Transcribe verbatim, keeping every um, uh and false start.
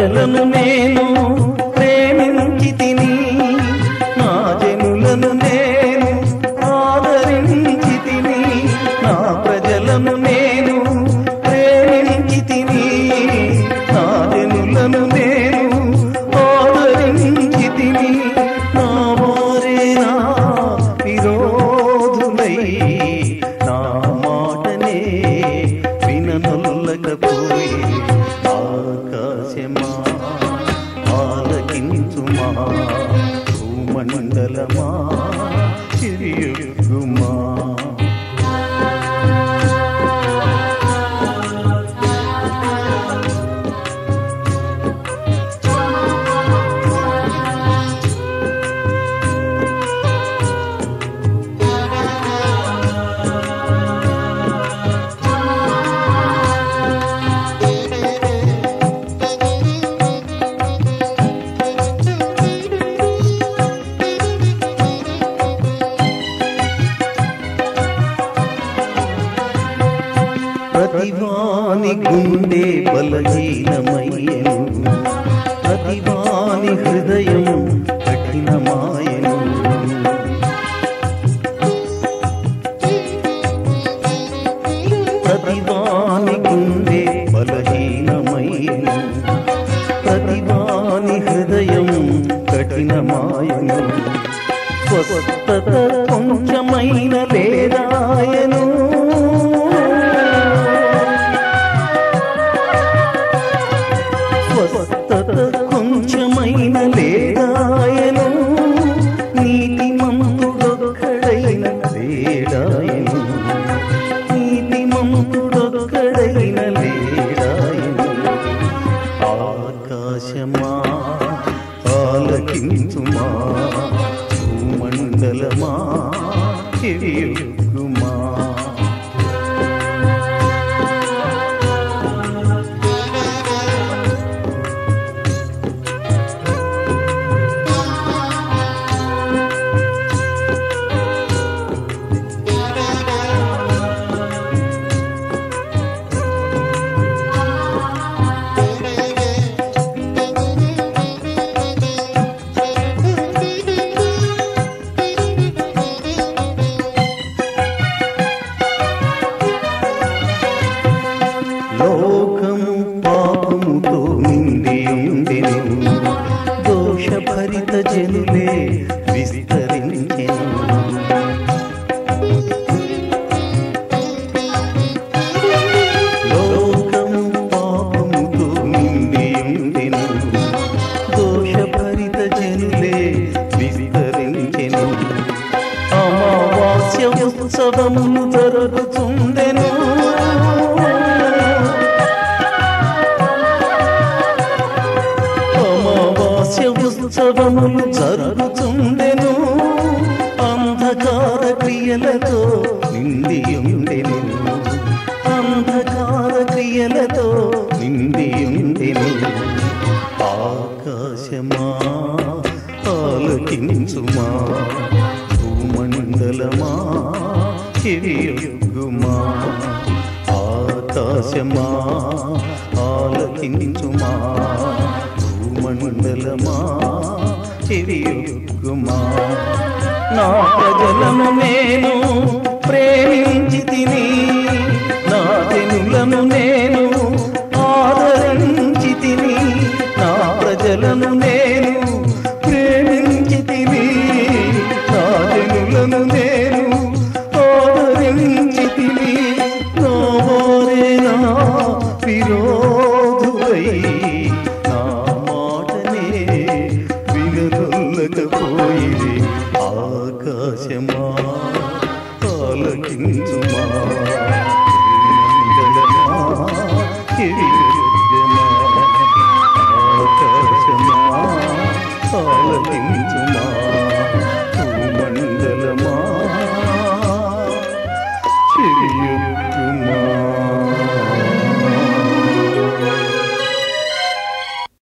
ప్రజలను నేను ప్రేమించి తిని, నా జనులను నేను ఆదరించి తిని, నా ప్రజలను నేను ప్రేమించి తిని, నా జనులను నేను ఆదరించి తిని. నా వారే నా విరోధులై నా మాటనే విననొల్లకపోయి, ఆకాశమా ఆలకించుమా, భూమండలమా చిరియొగ్గుమా. ప్రతివాని గుండె బలహీనమయ్యను, ప్రతివాని హృదయం కఠినమాయను. ప్రతివాని గుండె బలహీనమయ్యను, ప్రతివాని హృదయం కఠినమాయను. స్వస్థత కొంచెమైన లేదాయను, స్వస్థత కొంచెమైన లేదాయను. నీతి మంతుడొక్కడైన లేడాయను, నీతి మంతుడొక్కడైన లేడాయను. ఆకాశమా ఆలకించుమా, భూమండలమా చెవియొగ్గుమా. లోకము పాపముతో నిండి ఉండెను, దోషభరిత జనులే విస్తరించెను. లోకము పాపముతో నిండి ఉండెను, దోషభరిత జనులే విస్తరించెను. అమావాస్య ఉత్సవములు జరుగుతుండెను, ఉత్సవములు జరుగుతుండెను. అంధకార క్రియలతో నిండి ఉండెను, అంధకార క్రియలతో నిండి ఉండెను. ఆకాశమా ఆలకించుమా, భూమండలమా చెవియొగ్గుమా. ఆకాశమా ఆలకించుమా, మండలమా చెవియొగ్గుమా. నా ప్రజలను నేను ప్రేమించి తిని, నా జనులను నేను ఆదరించి తిని, నా ప్రజలను నేను ప్రేమించి తిని, నా జనులను నేను ఆదరించి తిని. నా వారే నా విరోధులై విననొల్లకపోయిరి. ఆకాశమా ఆలకించుమా, మండలమా చెవియొగ్గుమా. ఆకాశమా ఆలకించుమా, భూమండలమా